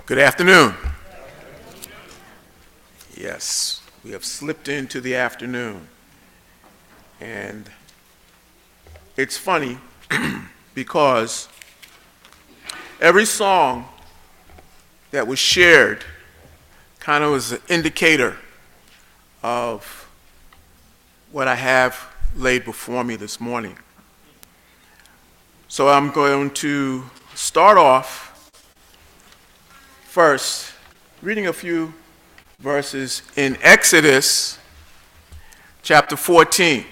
Good afternoon. Yes, we have slipped into the afternoon. And it's funny because every song that was shared kind of was an indicator of what I have laid before me this morning. So I'm going to start off first reading a few verses in Exodus chapter 14.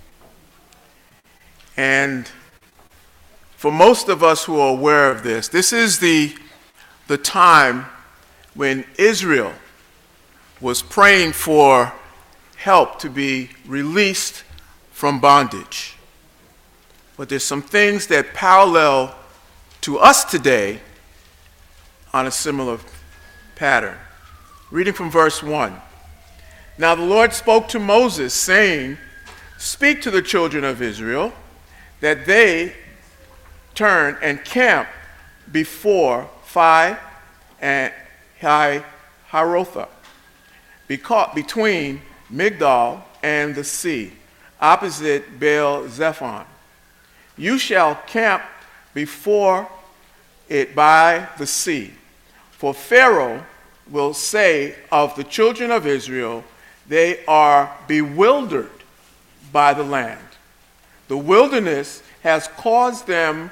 And for most of us who are aware of this, this is the time when Israel was praying for help to be released from bondage. But there's some things that parallel to us today on a similar pattern. Reading from verse 1. Now the Lord spoke to Moses, saying, "Speak to the children of Israel, that they turn and camp before Pi and Hi-Harothah, between Migdal and the sea, opposite Baal-Zephon. You shall camp before it by the sea. For Pharaoh will say of the children of Israel, they are bewildered by the land. The wilderness has closed them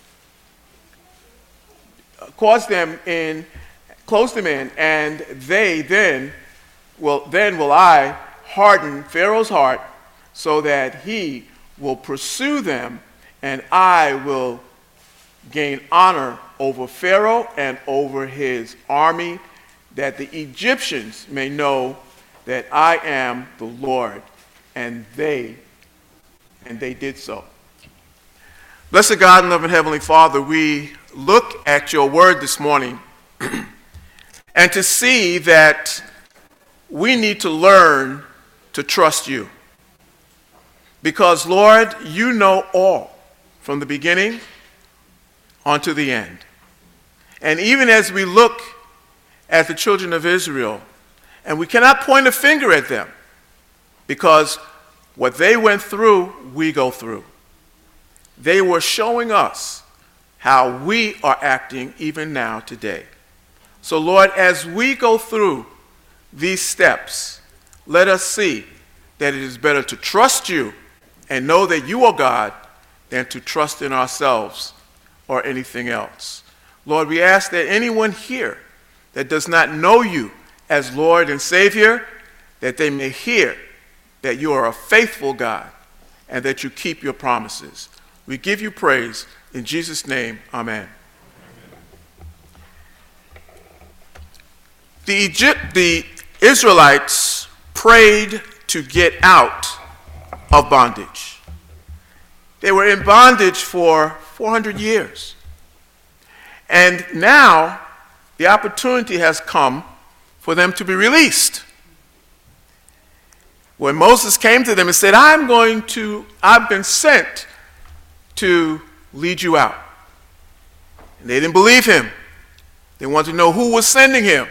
in, and then will I harden Pharaoh's heart, so that he will pursue them, and I will gain honor over Pharaoh and over his army, that the Egyptians may know that I am the Lord." And they did so. Blessed God and loving Heavenly Father, we look at your word this morning and to see that we need to learn to trust you. Because, Lord, you know all from the beginning onto the end. And even as we look at the children of Israel, and we cannot point a finger at them, because what they went through, we go through. They were showing us how we are acting even now today. So, Lord, as we go through these steps, let us see that it is better to trust you and know that you are God than to trust in ourselves or anything else. Lord, we ask that anyone here that does not know you as Lord and Savior, that they may hear that you are a faithful God and that you keep your promises. We give you praise. In Jesus' name, amen. The Israelites prayed to get out of bondage. They were in bondage for 400 years. And now the opportunity has come for them to be released. When Moses came to them and said, I've been sent to lead you out. And they didn't believe him. They wanted to know who was sending him.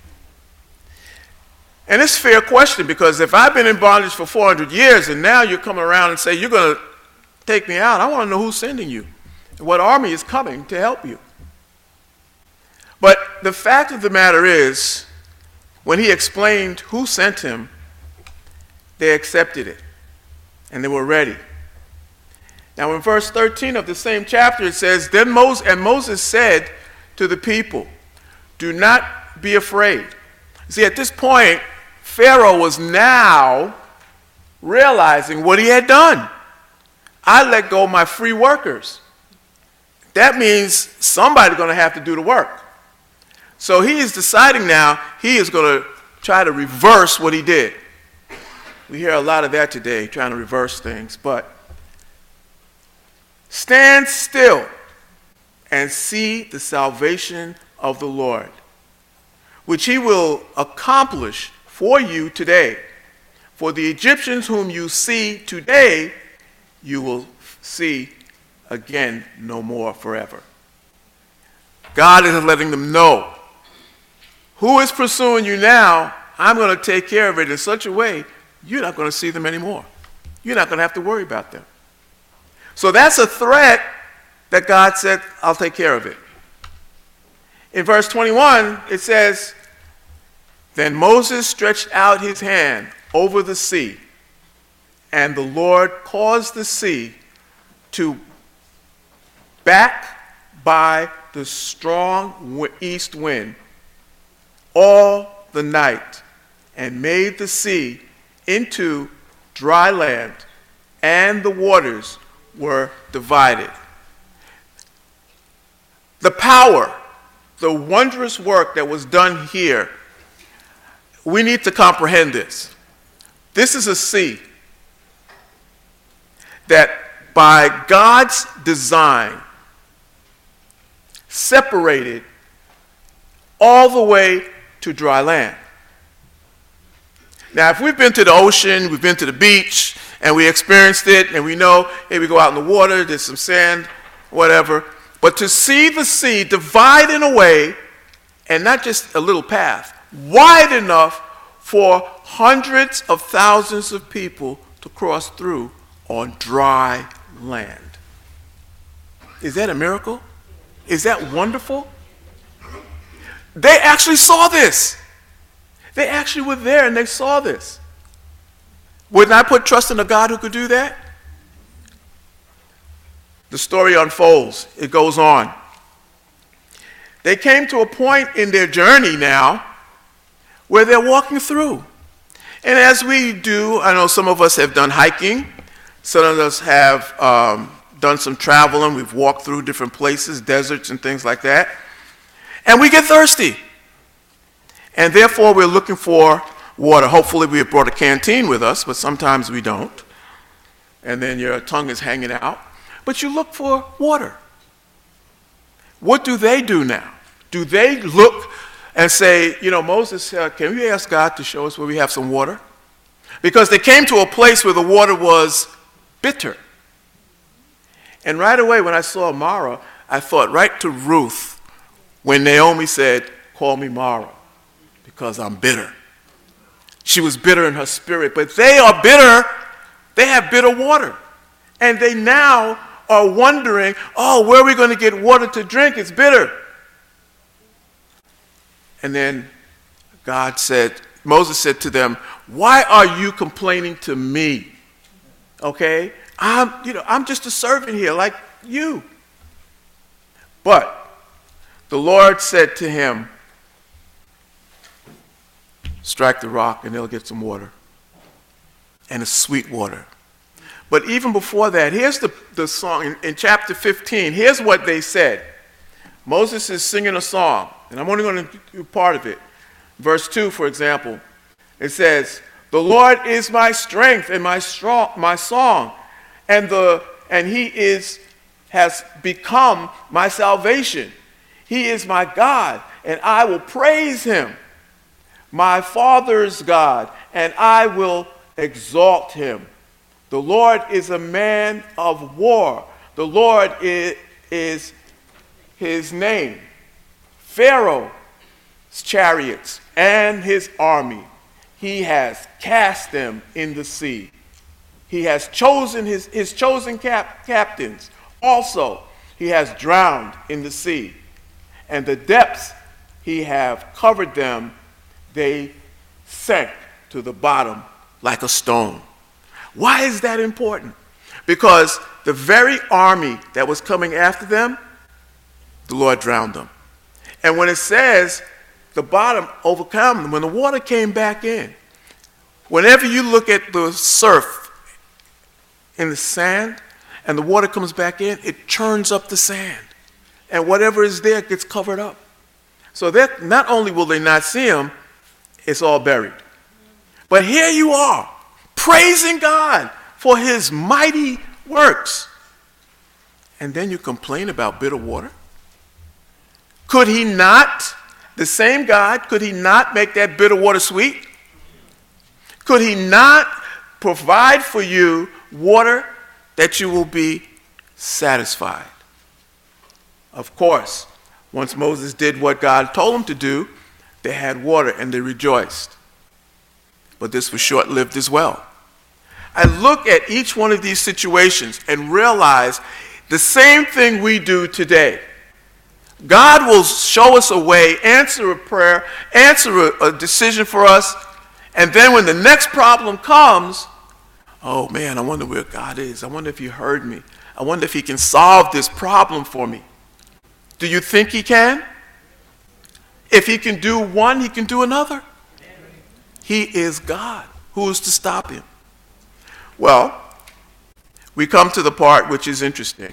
And it's a fair question, because if I've been in bondage for 400 years and now you're coming around and say, you're going to take me out, I want to know who's sending you and what army is coming to help you. But the fact of the matter is, when he explained who sent him, they accepted it, and they were ready. Now in verse 13 of the same chapter, it says, Then Moses said to the people, do not be afraid. See, at this point, Pharaoh was now realizing what he had done. I let go of my free workers. That means somebody's going to have to do the work. So he is deciding now he is going to try to reverse what he did. We hear a lot of that today, trying to reverse things. But stand still and see the salvation of the Lord, which he will accomplish for you today. For the Egyptians whom you see today, you will see again no more forever. God is letting them know who is pursuing you now, I'm going to take care of it in such a way you're not going to see them anymore. You're not going to have to worry about them. So that's a threat that God said, I'll take care of it. In verse 21, it says, then Moses stretched out his hand over the sea, and the Lord caused the sea to back by the strong east wind all the night, and made the sea into dry land, and the waters were divided. The power, the wondrous work that was done here, we need to comprehend this. This is a sea that by God's design separated all the way to dry land. Now, if we've been to the ocean, we've been to the beach, and we experienced it, and we know, hey, we go out in the water, there's some sand, whatever. But to see the sea divide in a way, and not just a little path, wide enough for hundreds of thousands of people to cross through on dry land. Is that a miracle? Is that wonderful? They actually saw this. They actually were there and they saw this. Wouldn't I put trust in a God who could do that? The story unfolds. It goes on. They came to a point in their journey now where they're walking through. And as we do, I know some of us have done hiking. Some of us have done some traveling. We've walked through different places, deserts and things like that. And we get thirsty. And therefore, we're looking for water. Hopefully, we have brought a canteen with us, but sometimes we don't. And then your tongue is hanging out. But you look for water. What do they do now? Do they look and say, you know, Moses, can we ask God to show us where we have some water? Because they came to a place where the water was bitter. And right away, when I saw Mara, I thought right to Ruth when Naomi said, call me Mara, because I'm bitter. She was bitter in her spirit, but they are bitter. They have bitter water. And they now are wondering, oh, where are we going to get water to drink? It's bitter. And then Moses said to them, why are you complaining to me? Okay? I'm just a servant here like you. But the Lord said to him, strike the rock and they'll get some water. And it's sweet water. But even before that, here's the song in chapter 15. Here's what they said. Moses is singing a song, and I'm only going to do part of it. Verse 2, for example, it says, the Lord is my strength and my song, and he has become my salvation. He is my God, and I will praise him, my father's God, and I will exalt him. The Lord is a man of war. The Lord is his name. Pharaoh's chariots and his army, he has cast them in the sea. He has chosen his chosen captains. Also, he has drowned in the sea. And the depths he have covered them, they sank to the bottom like a stone. Why is that important? Because the very army that was coming after them, the Lord drowned them. And when it says the bottom overcame them, when the water came back in, whenever you look at the surf in the sand and the water comes back in, it churns up the sand. And whatever is there gets covered up. So that not only will they not see him, it's all buried. But here you are, praising God for his mighty works. And then you complain about bitter water? Could he not, the same God, could he not make that bitter water sweet? Could he not provide for you water that you will be satisfied? Of course, once Moses did what God told him to do, They had water and they rejoiced. But this was short-lived as well. I look at each one of these situations and realize the same thing we do today. God will show us a way, answer a prayer, answer a decision for us, and then when the next problem comes, oh man, I wonder where God is. I wonder if he heard me. I wonder if he can solve this problem for me. Do you think he can? If he can do one, he can do another. He is God. Who is to stop him? Well, we come to the part which is interesting.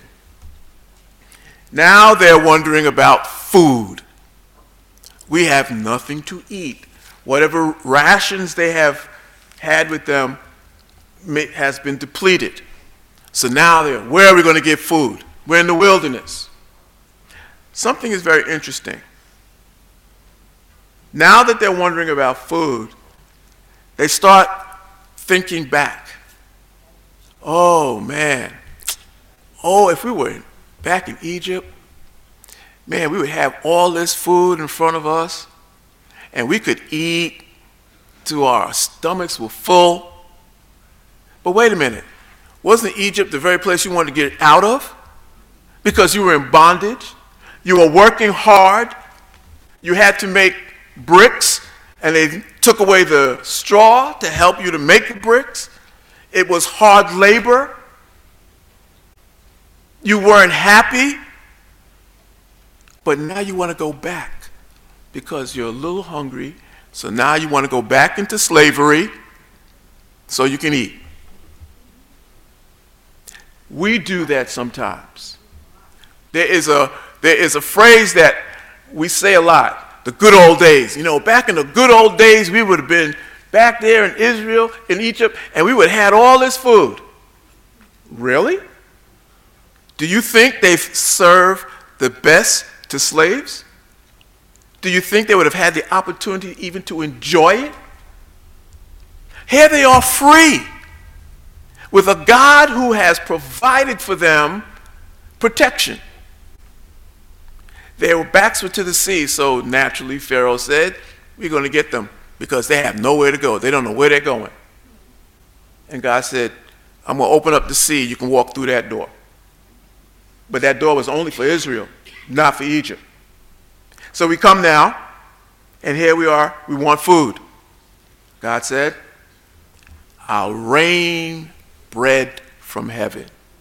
Now they're wondering about food. We have nothing to eat. Whatever rations they have had with them has been depleted. So now where are we going to get food? We're in the wilderness. Something is very interesting. Now that they're wondering about food, they start thinking back. Oh, man. Oh, if we were back in Egypt, man, we would have all this food in front of us, and we could eat till our stomachs were full. But wait a minute. Wasn't Egypt the very place you wanted to get out of? Because you were in bondage. You were working hard. You had to make bricks, and they took away the straw to help you to make the bricks. It was hard labor. You weren't happy. But now you want to go back because you're a little hungry. So now you want to go back into slavery so you can eat. We do that sometimes. There is a phrase that we say a lot, the good old days. You know, back in the good old days, we would have been back there in Israel, in Egypt, and we would have had all this food. Really? Do you think they've served the best to slaves? Do you think they would have had the opportunity even to enjoy it? Here they are free, with a God who has provided for them protection. Their backs were to the sea, so naturally Pharaoh said, we're going to get them because they have nowhere to go. They don't know where they're going. And God said, I'm going to open up the sea. You can walk through that door. But that door was only for Israel, not for Egypt. So we come now, and here we are. We want food. God said, I'll rain bread from heaven.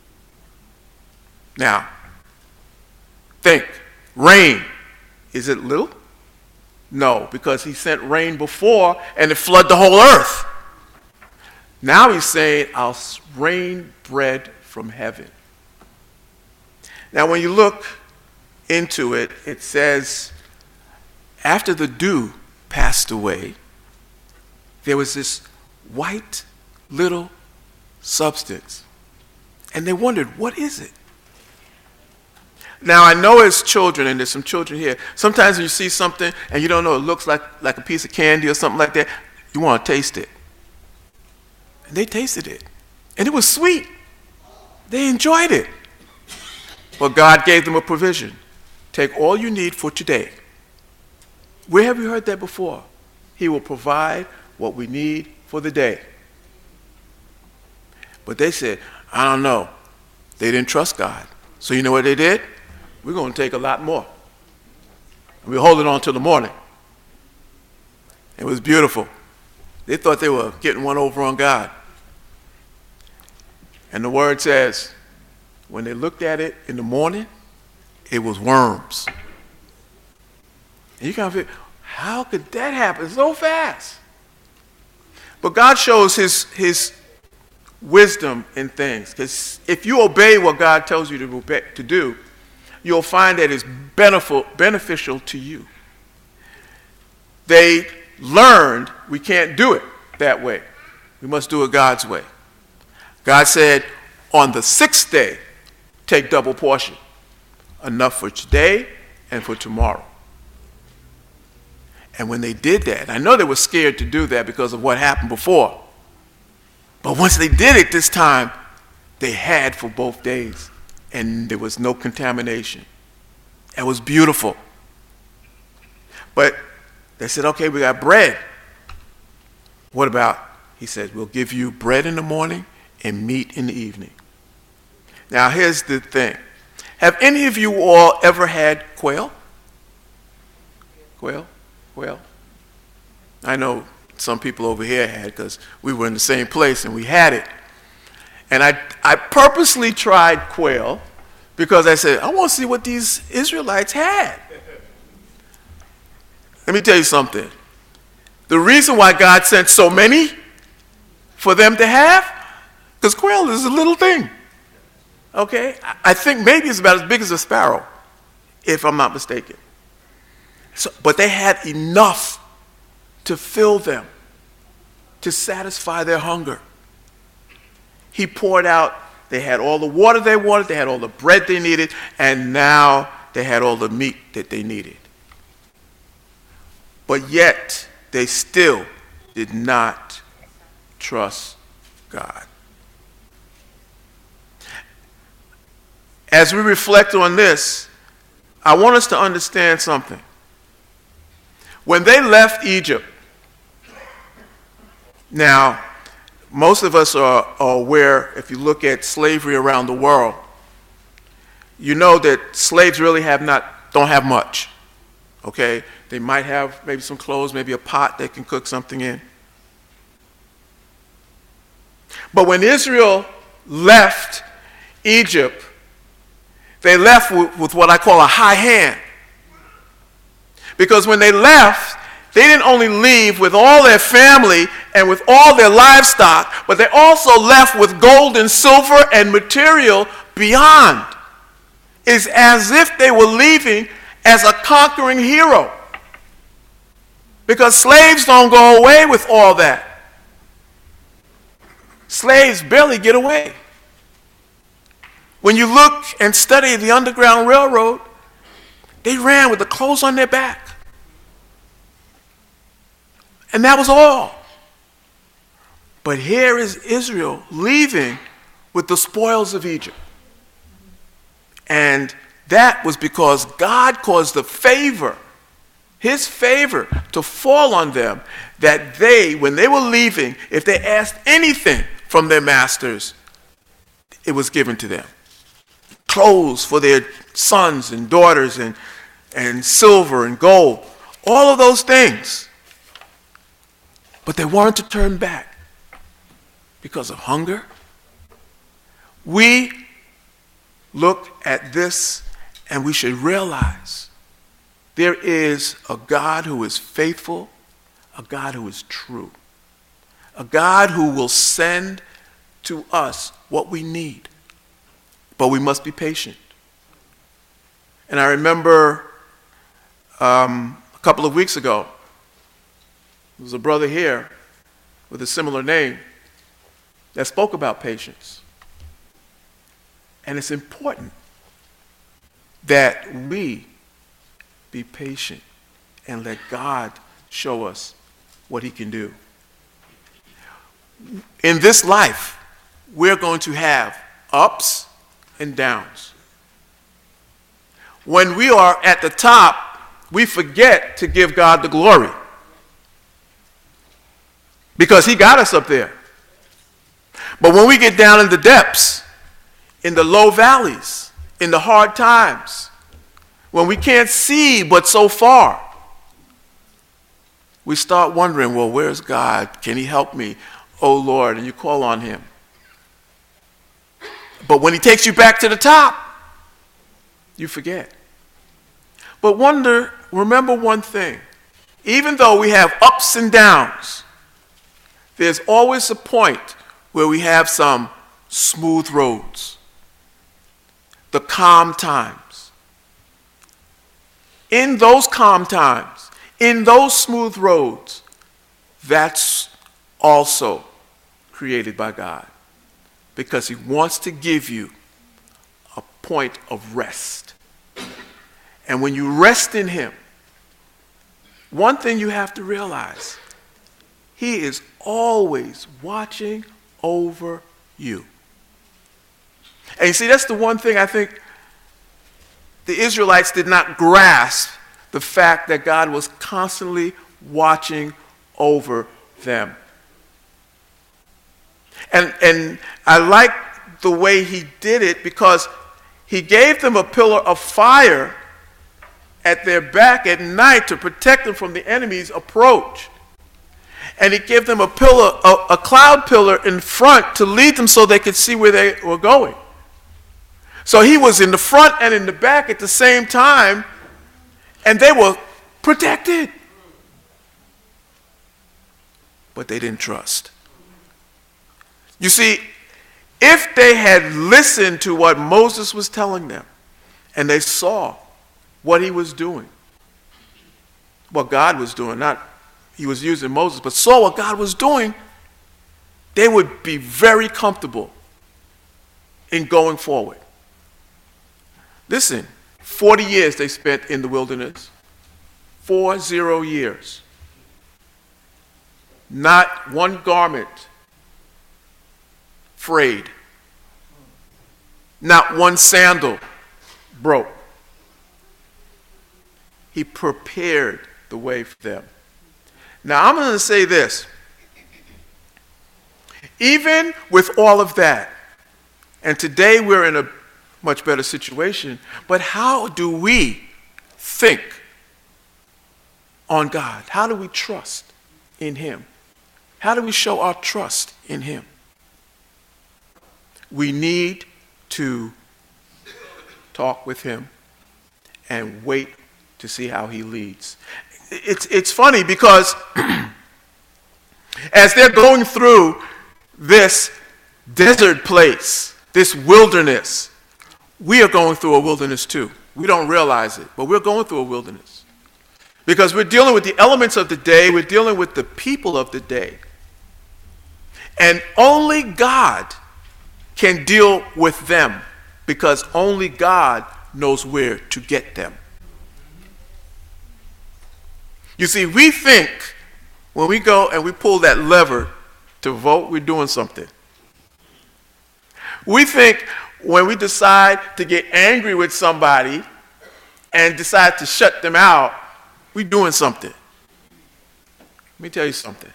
Now, think, rain, is it little? No, because he sent rain before and it flooded the whole earth. Now he's saying, I'll rain bread from heaven. Now when you look into it, it says, after the dew passed away, there was this white little substance. And they wondered, what is it? Now, I know as children, and there's some children here, sometimes when you see something and you don't know, it looks like a piece of candy or something like that, you want to taste it. And they tasted it. And it was sweet. They enjoyed it. But God gave them a provision. Take all you need for today. Where have you heard that before? He will provide what we need for the day. But they said, I don't know. They didn't trust God. So you know what they did? We're going to take a lot more. We're holding on till the morning. It was beautiful. They thought they were getting one over on God. And the word says, when they looked at it in the morning, it was worms. And you kind of feel, how could that happen so fast? But God shows his wisdom in things. Because if you obey what God tells you to do, you'll find that it's beneficial to you. They learned we can't do it that way. We must do it God's way. God said, on the sixth day, take double portion. Enough for today and for tomorrow. And when they did that, I know they were scared to do that because of what happened before. But once they did it this time, they had for both days. And there was no contamination. It was beautiful. But They said, okay, we got bread. What about, he said, we'll give you bread in the morning and meat in the evening. Now, here's the thing. Have any of you all ever had quail? Quail? I know some people over here had, because we were in the same place and we had it. And I purposely tried quail because I said, I want to see what these Israelites had. Let me tell you something. The reason why God sent so many for them to have, because quail is a little thing. Okay? I think maybe it's about as big as a sparrow, if I'm not mistaken. But they had enough to fill them, to satisfy their hunger. He poured out, they had all the water they wanted, they had all the bread they needed, and now they had all the meat that they needed. But yet, they still did not trust God. As we reflect on this, I want us to understand something. When they left Egypt, now, most of us are aware, if you look at slavery around the world, you know that slaves really don't have much. Okay? They might have maybe some clothes, maybe a pot they can cook something in. But when Israel left Egypt, they left with what I call a high hand. Because when they left, they didn't only leave with all their family and with all their livestock, but they also left with gold and silver and material beyond. It's as if they were leaving as a conquering hero. Because slaves don't go away with all that. Slaves barely get away. When you look and study the Underground Railroad, they ran with the clothes on their back. And that was all. But here is Israel leaving with the spoils of Egypt. And that was because God caused the favor, his favor, to fall on them, that they, when they were leaving, if they asked anything from their masters, it was given to them. Clothes for their sons and daughters and silver and gold, all of those things. But they wanted to turn back because of hunger. We look at this and we should realize there is a God who is faithful, a God who is true, a God who will send to us what we need. But we must be patient. And I remember a couple of weeks ago, there was a brother here with a similar name that spoke about patience. And it's important that we be patient and let God show us what he can do. In this life, we're going to have ups and downs. When we are at the top, we forget to give God the glory. Because he got us up there. But when we get down in the depths, in the low valleys, in the hard times, when we can't see but so far, we start wondering, well, where's God? Can he help me? Oh, Lord, and you call on him. But when he takes you back to the top, you forget. But remember one thing. Even though we have ups and downs, there's always a point where we have some smooth roads, the calm times. In those calm times, in those smooth roads, that's also created by God, because he wants to give you a point of rest. And when you rest in him, one thing you have to realize, he is always watching over you. And you see, that's the one thing I think the Israelites did not grasp, the fact that God was constantly watching over them. And I like the way he did it because he gave them a pillar of fire at their back at night to protect them from the enemy's approach. And he gave them a cloud pillar in front to lead them so they could see where they were going. So he was in the front and in the back at the same time, and they were protected. But they didn't trust. You see, if they had listened to what Moses was telling them, and they saw what he was doing, what God was doing, not he was using Moses, but saw what God was doing, they would be very comfortable in going forward. Listen, 40 years they spent in the wilderness. 40 years. Not one garment frayed. Not one sandal broke. He prepared the way for them. Now I'm going to say this. Even with all of that, and today we're in a much better situation, but how do we think on God? How do we trust in him? How do we show our trust in him? We need to talk with him and wait to see how he leads. It's funny because as they're going through this desert place, this wilderness, we are going through a wilderness too. We don't realize it, but we're going through a wilderness. Because we're dealing with the elements of the day, we're dealing with the people of the day. And only God can deal with them, because only God knows where to get them. You see, we think when we go and we pull that lever to vote, we're doing something. We think when we decide to get angry with somebody and decide to shut them out, we're doing something. Let me tell you something.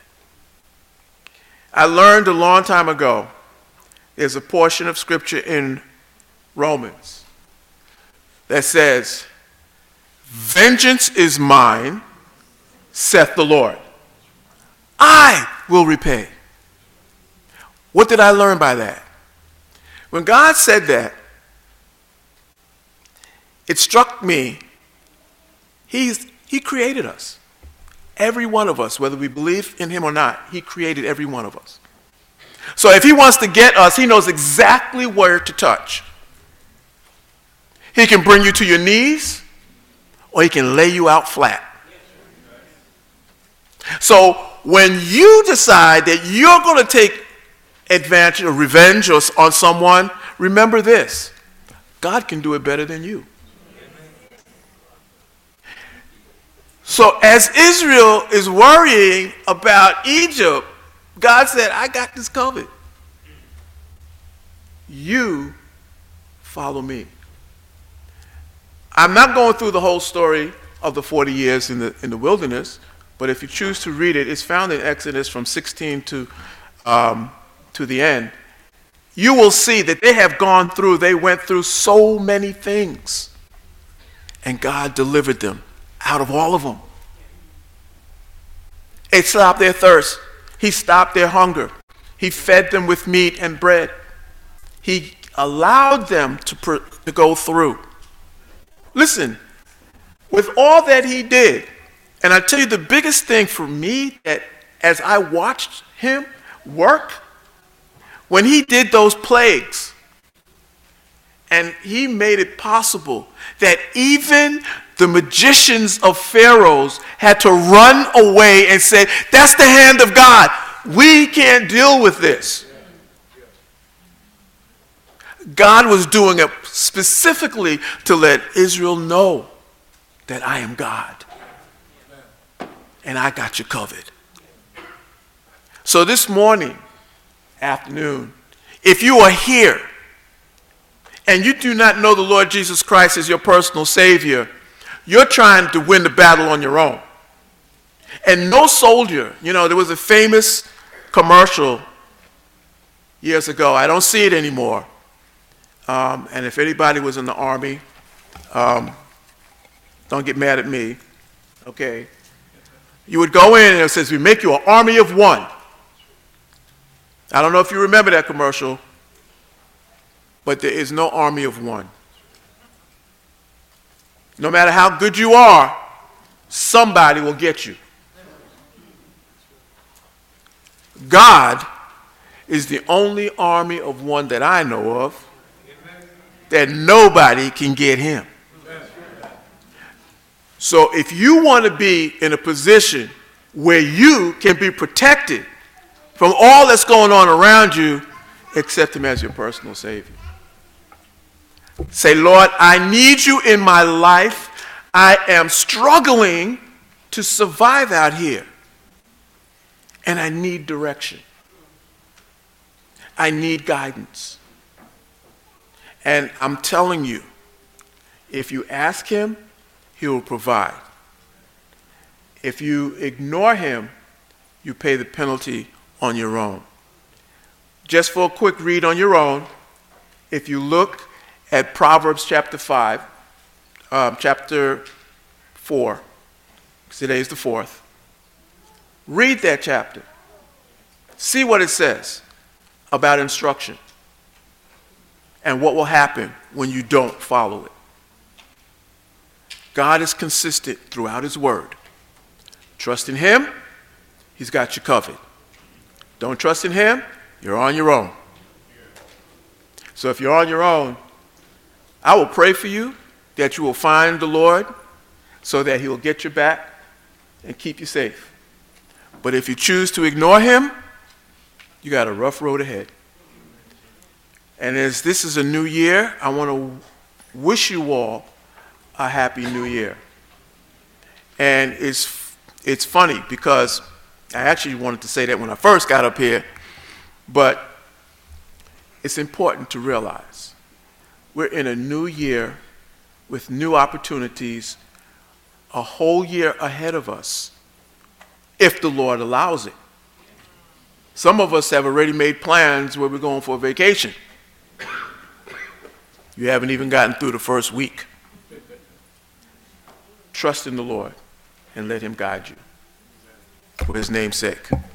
I learned a long time ago, there's a portion of scripture in Romans that says, "Vengeance is mine, saith the Lord. I will repay." What did I learn by that? When God said that, it struck me. He created us. Every one of us, whether we believe in him or not, he created every one of us. So if he wants to get us, he knows exactly where to touch. He can bring you to your knees, or he can lay you out flat. So when you decide that you're going to take advantage or revenge on someone, remember this: God can do it better than you. So as Israel is worrying about Egypt, God said, I got this covered. You follow me. I'm not going through the whole story of the 40 years in the wilderness, but if you choose to read it, it's found in Exodus from 16 to the end. You will see that they went through so many things, and God delivered them out of all of them. It stopped their thirst. He stopped their hunger. He fed them with meat and bread. He allowed them to go through. Listen, with all that he did, and I tell you the biggest thing for me, that as I watched him work, when he did those plagues, and he made it possible that even the magicians of Pharaoh's had to run away and say, that's the hand of God. We can't deal with this. God was doing it specifically to let Israel know that I am God. And I got you covered. So this afternoon, if you are here and you do not know the Lord Jesus Christ as your personal Savior, you're trying to win the battle on your own. And no soldier, there was a famous commercial years ago. I don't see it anymore. And if anybody was in the Army, don't get mad at me, okay? You would go in and it says, we make you an army of one. I don't know if you remember that commercial, but there is no army of one. No matter how good you are, somebody will get you. God is the only army of one that I know of that nobody can get him. So if you want to be in a position where you can be protected from all that's going on around you, accept him as your personal Savior. Say, Lord, I need you in my life. I am struggling to survive out here. And I need direction. I need guidance. And I'm telling you, if you ask him, he will provide. If you ignore him, you pay the penalty on your own. Just for a quick read on your own, if you look at Proverbs chapter 4, today is the 4th, read that chapter. See what it says about instruction and what will happen when you don't follow it. God is consistent throughout his word. Trust in him, he's got you covered. Don't trust in him, you're on your own. So if you're on your own, I will pray for you that you will find the Lord so that he will get your back and keep you safe. But if you choose to ignore him, you got a rough road ahead. And as this is a new year, I want to wish you all a happy new year. And it's funny because I actually wanted to say that when I first got up here, but it's important to realize we're in a new year with new opportunities, a whole year ahead of us, if the Lord allows it. Some of us have already made plans where we're going for a vacation. You haven't even gotten through the first week. Trust in the Lord and let him guide you for his name's sake.